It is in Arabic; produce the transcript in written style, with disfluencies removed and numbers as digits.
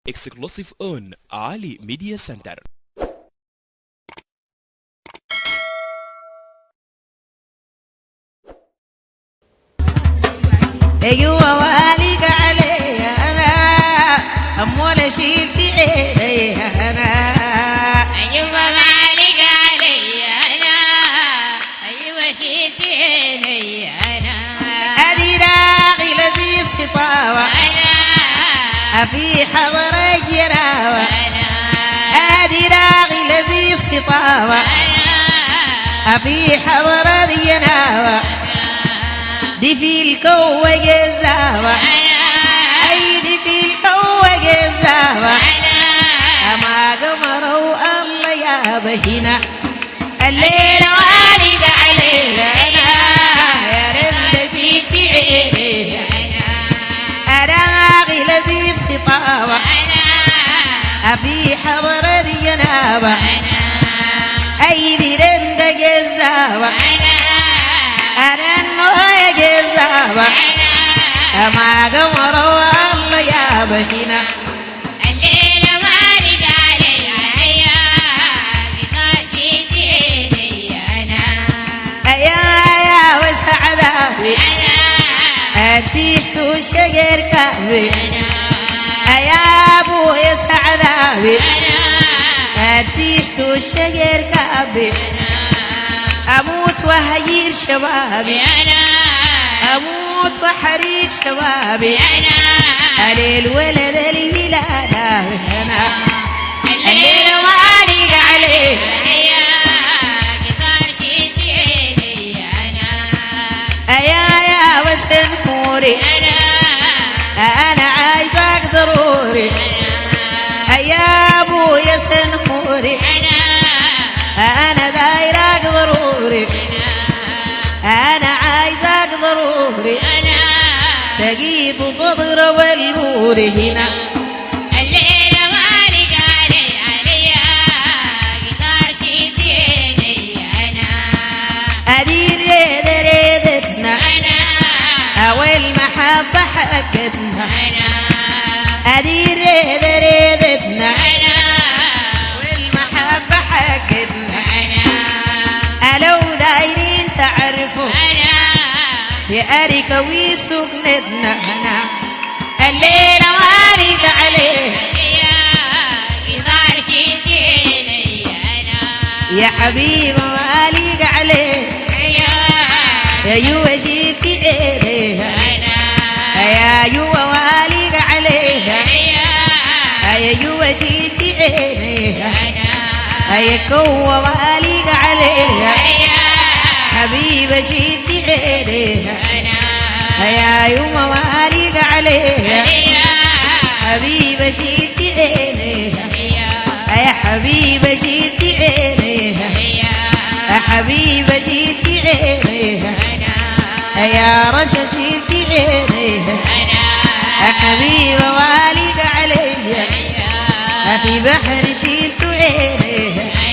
exclusive on Ali Media Center. ايوه واليك عليها انا امول شيلتي عليها انا ايوه واليك عليها انا ايوه شيلتي عليها انا ادي راغي لذيذ خطاوه انا ابي حضر الجراوه انا ادي راغي لذيذ خطاوه ابي حضر الجراوه دي في الكوة جزاوة أي دي في الكوة جزاوة أما قمروا الله يا بهنا الليلة والد علينا يا رب سيدي عيني أراغي لذيذ خطاوة أبي حضر دي جنابة أي دي رند جزاوة أنا جزاوة أما قمروا الله يا بهنا الليلة والد عليها يا قاشتي عيني أنا يا وسعداوي أنا أديت شجر كهوي يا أبو يا سعداوي أديت شجر كهوي أموت وهير شبابي أموت وحريق شبابي علي الولد الهلال أنا الليل واليق عليه يا وسنفوري أنا عايزك ضروري يا أبو يا سنفوري أنا دايرك ضروري أنا عايزك ضروري تجيب تضرب البور هنا الليلة والد عليها قطار شديني أنا أدير ريدتنا أنا أو المحبة حقتنا أنا أدير ريدتنا أنا والمحبة حقتنا أنا ألو دايرين تعرفوا أنا في أريكة وسكنتنا هنا الليلة والد عليه قطار شديني أنا يا حبيب والد عليه يا يوا شيرتي عليها يا يوا والد عليها يا يوا شيرتي عليها يا كوة والد عليها حبيبة شيرتي عليها يا يما والد عليها حبيبة شيرتي عليها يا حبيبة شيرتي عليها يا حبيبة شيرتي عليها يا رشا شيرتي عليها يا حبيبة والد عليها في بحر شيلت عينيها